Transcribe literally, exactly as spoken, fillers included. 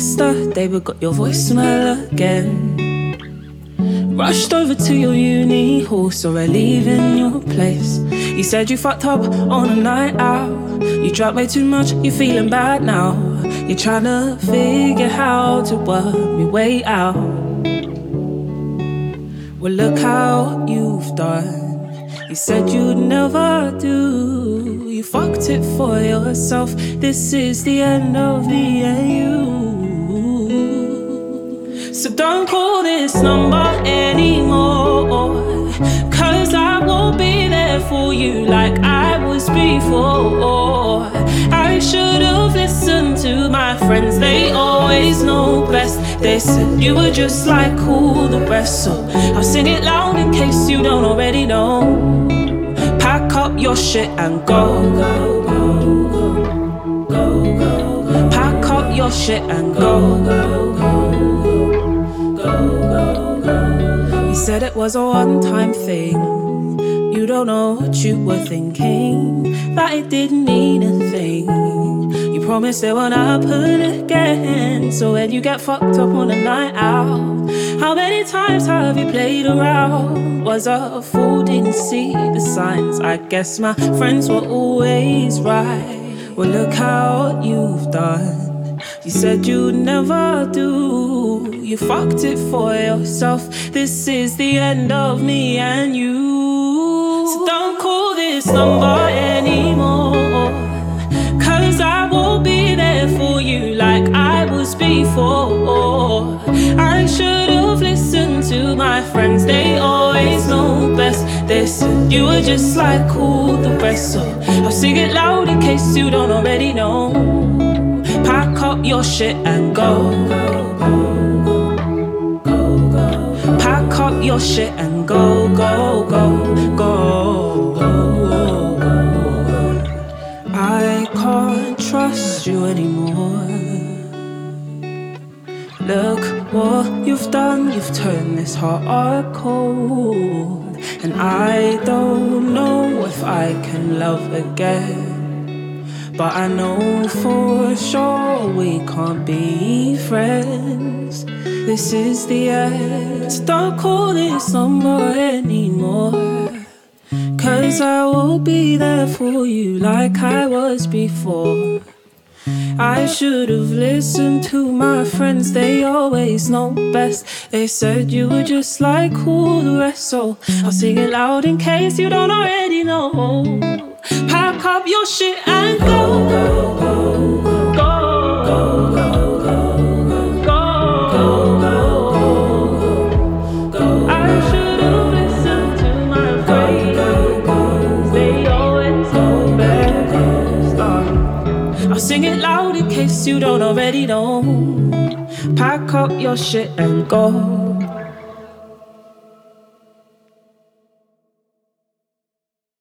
yesterday, but got your voicemail again. Rushed over to your uni hall, saw her leaving your place. You said you fucked up on a night out. You drank way too much, you're feeling bad now. You're trying to figure how to work me way out. Well, look how you've done. You said you'd never do. You fucked it for yourself. This is the end of me and you. So don't call this number anymore, 'cause I won't be there for you like I was before. I should have listened to my friends, they always know best. They said you were just like all the rest, so I'll sing it loud in case you don't already know. Pack up your shit and go, go, go, go, go, go, go. Pack up your shit and go, go, go, go, go, go. You said it was a one-time thing. You don't know what you were thinking, that it didn't mean a thing. You promised it won't happen again. So when you get fucked up on a night out, how many times have you played around? Was a fool, didn't see the signs. I guess my friends were always right. Well, look how you've done. You said you'd never do. You fucked it for yourself. This is the end of me and you. So don't call this number anymore, 'cause I won't be there for you like I was before. I should have listened to my friends, they always know best. They said you were just like all the rest, so I'll sing it loud in case you don't already know. Pack up your shit and go, go, go, go, go, go. Pack up your shit and go, go, go, go, go, go. I can't trust you anymore. Look what you've done, you've turned this heart cold. And I don't know if I can love again, but I know for sure we can't be friends. This is the end. So don't call this number anymore, 'cause I will be there for you like I was before. I should have listened to my friends, they always know best. They said you were just like all the rest, so I'll sing it loud in case you don't already know. Pack up your shit and go, go, go, go, go, go, go, go, go, go. I should have listened to my friends, they always know best. I'll sing it loud in case you don't already know. Pack up your shit and go.